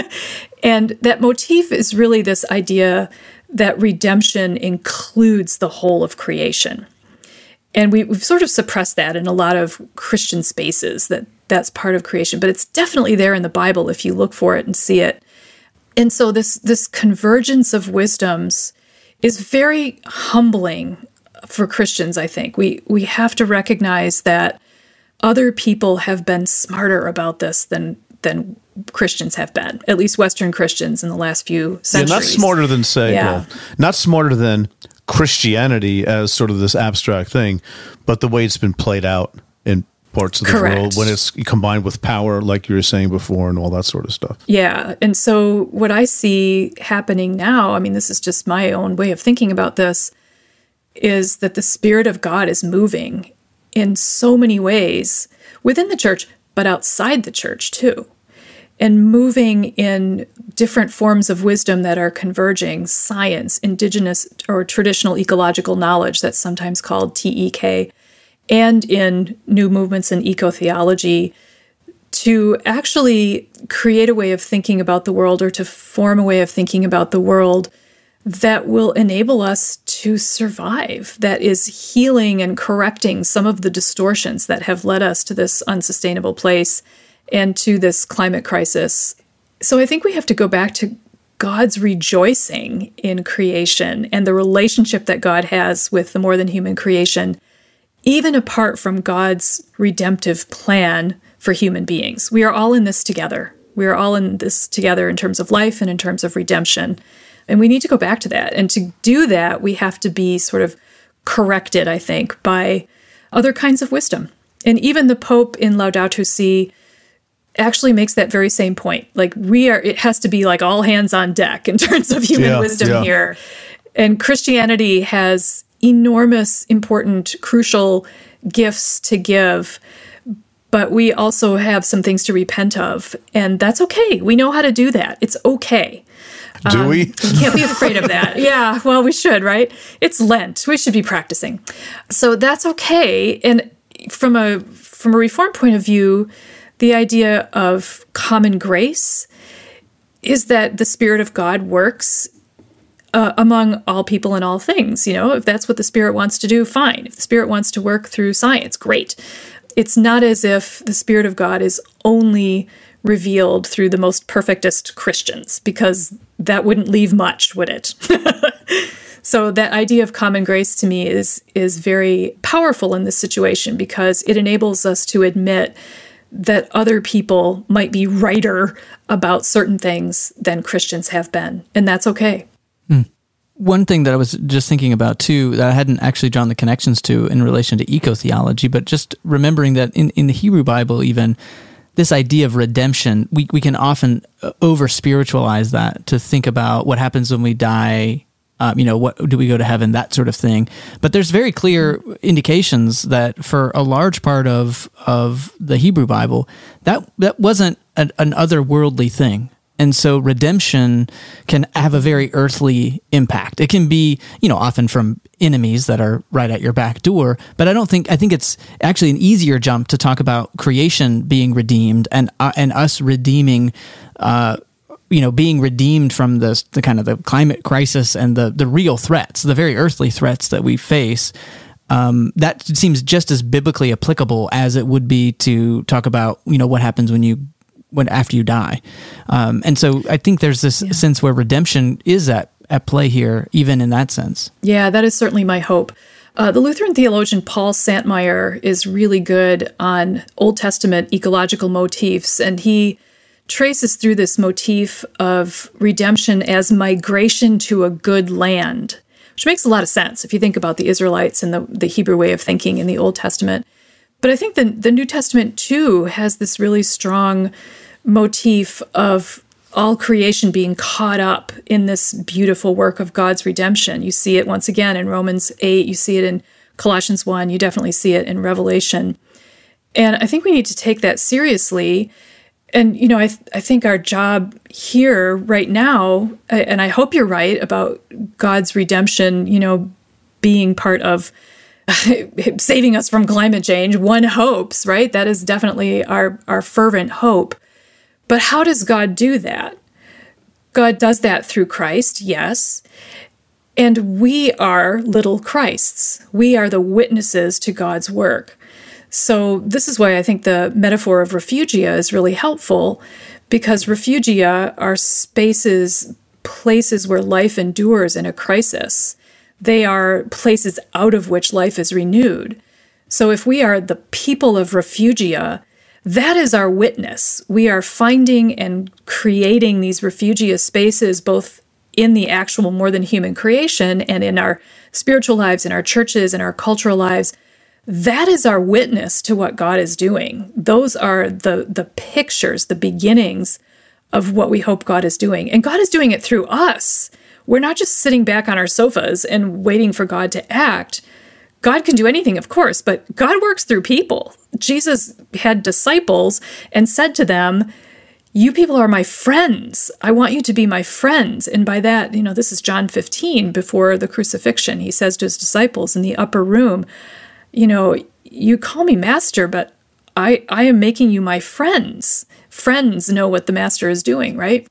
and that motif is really this idea that redemption includes the whole of creation. And we, we've sort of suppressed that in a lot of Christian spaces, that that's part of creation. But it's definitely there in the Bible if you look for it and see it. And so this this convergence of wisdoms is very humbling for Christians, I think. We we have to recognize that other people have been smarter about this than than Christians have been, at least Western Christians in the last few centuries. Yeah, not smarter than, say, yeah. well, not smarter than Christianity as sort of this abstract thing, but the way it's been played out in parts of the Correct. world when it's combined with power, like you were saying before, and all that sort of stuff. Yeah. And so what I see happening now, I mean, this is just my own way of thinking about this, is that the Spirit of God is moving in so many ways within the church, but outside the church too, and moving in different forms of wisdom that are converging: science, indigenous or traditional ecological knowledge, that's sometimes called T E K, and in new movements in eco-theology, to actually create a way of thinking about the world, or to form a way of thinking about the world that will enable us to survive, that is healing and correcting some of the distortions that have led us to this unsustainable place and to this climate crisis. So I think we have to go back to God's rejoicing in creation and the relationship that God has with the more than human creation, even apart from God's redemptive plan for human beings. We are all in this together. We are all in this together in terms of life and in terms of redemption. And we need to go back to that. And to do that, we have to be sort of corrected, I think, by other kinds of wisdom. And even the Pope in Laudato Si actually makes that very same point. Like, we are, it has to be like all hands on deck in terms of human yeah, wisdom yeah. here. And Christianity has enormous, important, crucial gifts to give, but we also have some things to repent of. And that's okay. We know how to do that. It's okay. Do um, we? You can't be afraid of that. Yeah, well, we should, right? It's Lent. We should be practicing. So that's okay. And from a from a Reformed point of view, the idea of common grace is that the Spirit of God works uh, among all people and all things. You know, if that's what the Spirit wants to do, fine. If the Spirit wants to work through science, great. It's not as if the Spirit of God is only revealed through the most perfectest Christians, because that wouldn't leave much, would it? So that idea of common grace to me is is very powerful in this situation, because it enables us to admit that other people might be righter about certain things than Christians have been, and that's okay. Hmm. One thing that I was just thinking about too, that I hadn't actually drawn the connections to in relation to eco-theology, but just remembering that in, in the Hebrew Bible even, this idea of redemption, we, we can often over-spiritualize that to think about what happens when we die, um, you know, what do we go to heaven, that sort of thing. But there's very clear indications that for a large part of of the Hebrew Bible, that, that wasn't an, an otherworldly thing. And so redemption can have a very earthly impact. It can be, you know, often from enemies that are right at your back door. But I don't think, I think it's actually an easier jump to talk about creation being redeemed and uh, and us redeeming, uh, you know, being redeemed from the, the kind of the climate crisis and the, the real threats, the very earthly threats that we face. Um, that seems just as biblically applicable as it would be to talk about, you know, what happens when you when after you die. Um, and so I think there's this yeah. sense where redemption is at, at play here, even in that sense. Yeah, that is certainly my hope. Uh, the Lutheran theologian Paul Santmeyer is really good on Old Testament ecological motifs, and he traces through this motif of redemption as migration to a good land, which makes a lot of sense if you think about the Israelites and the, the Hebrew way of thinking in the Old Testament. But I think the, the New Testament, too, has this really strong motif of all creation being caught up in this beautiful work of God's redemption. You see it once again in Romans eight, you see it in Colossians one, you definitely see it in Revelation. And I think we need to take that seriously. And, you know, I, th- I think our job here right now, and I hope you're right about God's redemption, you know, being part of saving us from climate change, one hopes, right? That is definitely our, our fervent hope. But how does God do that? God does that through Christ, yes. And we are little Christs. We are the witnesses to God's work. So this is why I think the metaphor of refugia is really helpful, because refugia are spaces, places where life endures in a crisis. They are places out of which life is renewed. So if we are the people of refugia, that is our witness. We are finding and creating these refugia spaces, both in the actual more than human creation and in our spiritual lives, in our churches, in our cultural lives. That is our witness to what God is doing. Those are the, the pictures, the beginnings of what we hope God is doing. And God is doing it through us. We're not just sitting back on our sofas and waiting for God to act. God can do anything, of course, but God works through people. Jesus had disciples and said to them, you people are my friends. I want you to be my friends. And by that, you know, this is John fifteen, before the crucifixion. He says to his disciples in the upper room, you know, you call me master, but I, I am making you my friends. Friends know what the master is doing, right?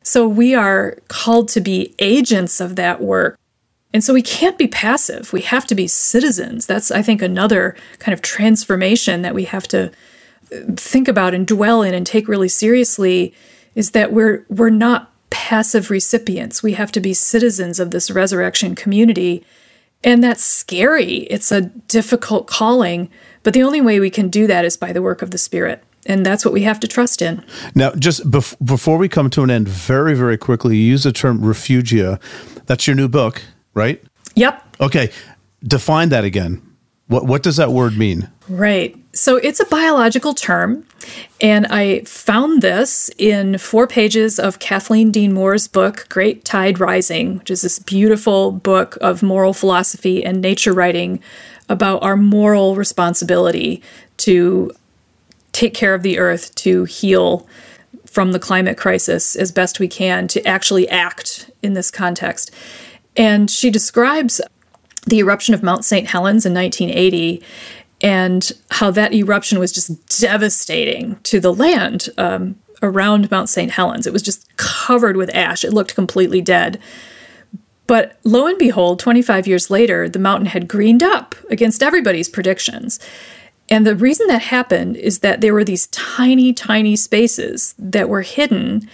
So we are called to be agents of that work. And so we can't be passive. We have to be citizens. That's, I think, another kind of transformation that we have to think about and dwell in and take really seriously, is that we're we're not passive recipients. We have to be citizens of this resurrection community. And that's scary. It's a difficult calling. But the only way we can do that is by the work of the Spirit. And that's what we have to trust in. Now, just bef- before we come to an end, very, very quickly, you use the term refugia. That's your new book, right? Yep. Okay. Define that again. What what does that word mean? Right. So it's a biological term, and I found this in four pages of Kathleen Dean Moore's book, Great Tide Rising, which is this beautiful book of moral philosophy and nature writing about our moral responsibility to take care of the earth, to heal from the climate crisis as best we can, to actually act in this context. And she describes the eruption of Mount Saint Helens in nineteen eighty, and how that eruption was just devastating to the land um, around Mount Saint Helens. It was just covered with ash. It looked completely dead. But lo and behold, twenty-five years later, the mountain had greened up against everybody's predictions. And the reason that happened is that there were these tiny, tiny spaces that were hidden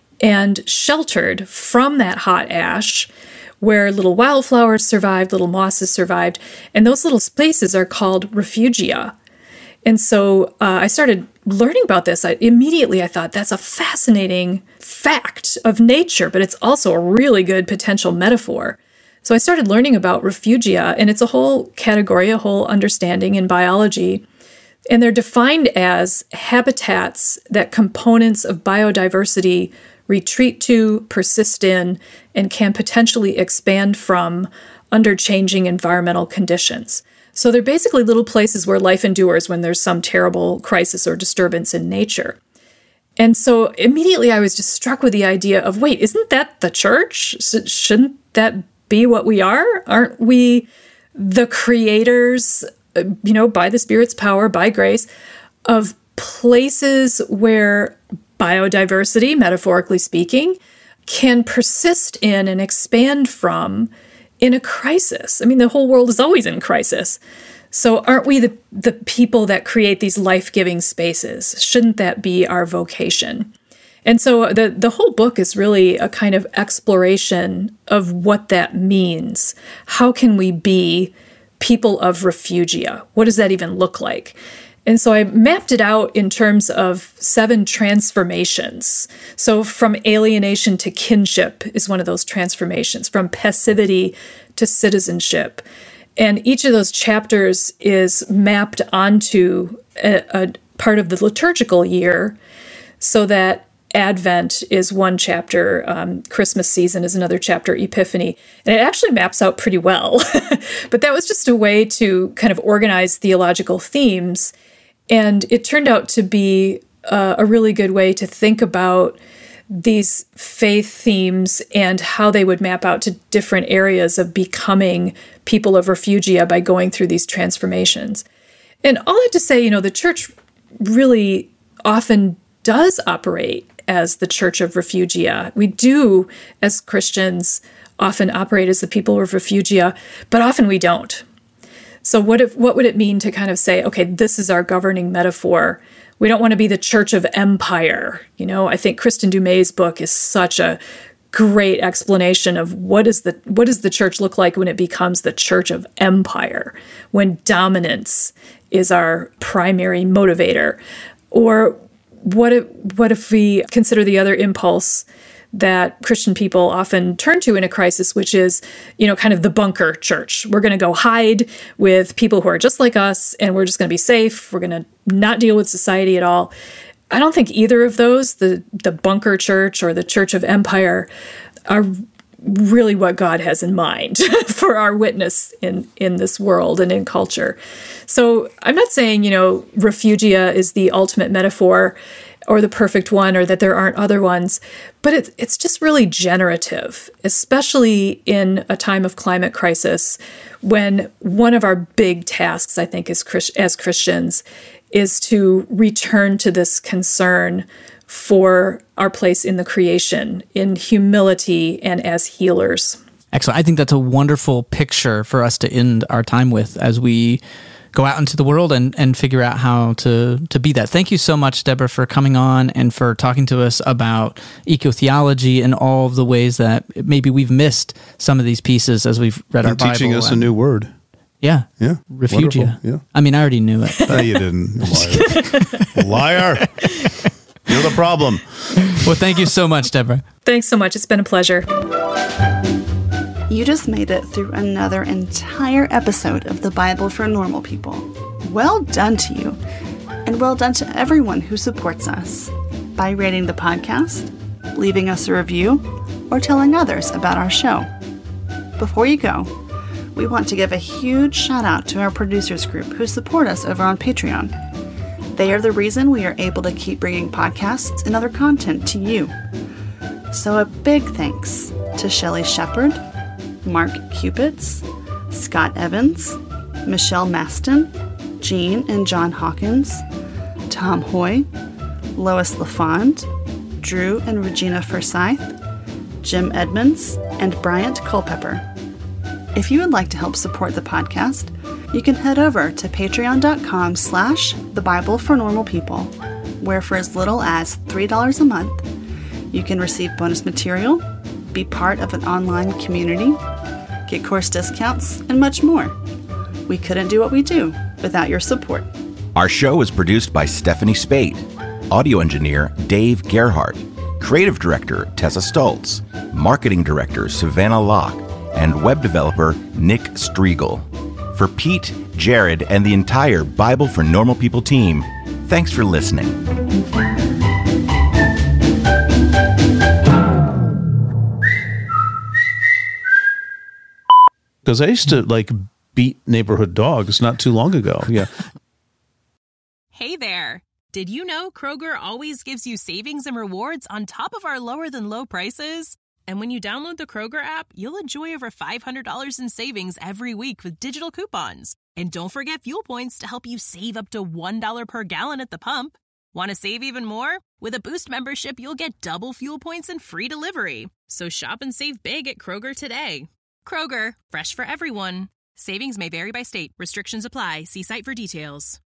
and sheltered from that hot ash, where little wildflowers survived, little mosses survived, and those little spaces are called refugia. And so uh, I started learning about this. I, immediately I thought, that's a fascinating fact of nature, but it's also a really good potential metaphor. So I started learning about refugia, and it's a whole category, a whole understanding in biology. And they're defined as habitats that components of biodiversity retreat to, persist in, and can potentially expand from under changing environmental conditions. So they're basically little places where life endures when there's some terrible crisis or disturbance in nature. And so immediately I was just struck with the idea of, wait, isn't that the church? Shouldn't that be what we are? Aren't we the creators, you know, by the Spirit's power, by grace, of places where biodiversity, metaphorically speaking, can persist in and expand from in a crisis? I mean, the whole world is always in crisis. So aren't we the, the people that create these life-giving spaces? Shouldn't that be our vocation? And so the, the whole book is really a kind of exploration of what that means. How can we be people of refugia? What does that even look like? And so I mapped it out in terms of seven transformations. So from alienation to kinship is one of those transformations, from passivity to citizenship. And each of those chapters is mapped onto a, a part of the liturgical year, so that Advent is one chapter, um, Christmas season is another chapter, Epiphany. And it actually maps out pretty well. But that was just a way to kind of organize theological themes. And it turned out to be uh, a really good way to think about these faith themes and how they would map out to different areas of becoming people of refugia by going through these transformations. And all that to say, you know, the church really often does operate as the church of refugia. We do, as Christians, often operate as the people of refugia, but often we don't. So what if, what would it mean to kind of say, okay, this is our governing metaphor? We don't want to be the church of empire. You know, I think Kristin Du Mez's book is such a great explanation of what is the what does the church look like when it becomes the church of empire, when dominance is our primary motivator. Or what if, what if we consider the other impulse that Christian people often turn to in a crisis, which is, you know, kind of the bunker church. We're going to go hide with people who are just like us, and we're just going to be safe. We're going to not deal with society at all. I don't think either of those, the, the bunker church or the church of empire, are really what God has in mind for our witness in, in this world and in culture. So I'm not saying, you know, refugia is the ultimate metaphor or the perfect one, or that there aren't other ones, but it, it's just really generative, especially in a time of climate crisis, when one of our big tasks, I think, as, Christ, as Christians, is to return to this concern for our place in the creation, in humility and as healers. Excellent. I think that's a wonderful picture for us to end our time with as we go out into the world and, and figure out how to, to be that. Thank you so much, Deborah, for coming on and for talking to us about eco-theology and all of the ways that maybe we've missed some of these pieces as we've read You're our Bible. teaching us and, a new word. Yeah. Yeah. Refugia. Wonderful. Yeah. I mean, I already knew it. No, you didn't. Liar. Liar. You're the problem. Well, thank you so much, Deborah. Thanks so much. It's been a pleasure. You just made it through another entire episode of the Bible for Normal People. Well done to you, and well done to everyone who supports us by rating the podcast, leaving us a review, or telling others about our show. Before you go, we want to give a huge shout out to our producers group who support us over on Patreon. They are the reason we are able to keep bringing podcasts and other content to you. So a big thanks to Shelley Shepard, Mark Cupits, Scott Evans, Michelle Maston, Jean and John Hawkins, Tom Hoy, Lois LaFond, Drew and Regina Forsyth, Jim Edmonds, and Bryant Culpepper. If you would like to help support the podcast, you can head over to patreon.com slash the Bible for Normal People, where for as little as three dollars a month, you can receive bonus material, be part of an online community, get course discounts, and much more. We couldn't do what we do without your support. Our show is produced by Stephanie Spade, audio engineer Dave Gerhardt, creative director Tessa Stultz, marketing director Savannah Locke, and web developer Nick Striegel. For Pete, Jared, and the entire Bible for Normal People team, thanks for listening. Because I used to like beat neighborhood dogs not too long ago. Yeah. Hey there. Did you know Kroger always gives you savings and rewards on top of our lower than low prices? And when you download the Kroger app, you'll enjoy over five hundred dollars in savings every week with digital coupons. And don't forget fuel points to help you save up to one dollar per gallon at the pump. Want to save even more? With a Boost membership, you'll get double fuel points and free delivery. So shop and save big at Kroger today. Kroger, fresh for everyone. Savings may vary by state. Restrictions apply. See site for details.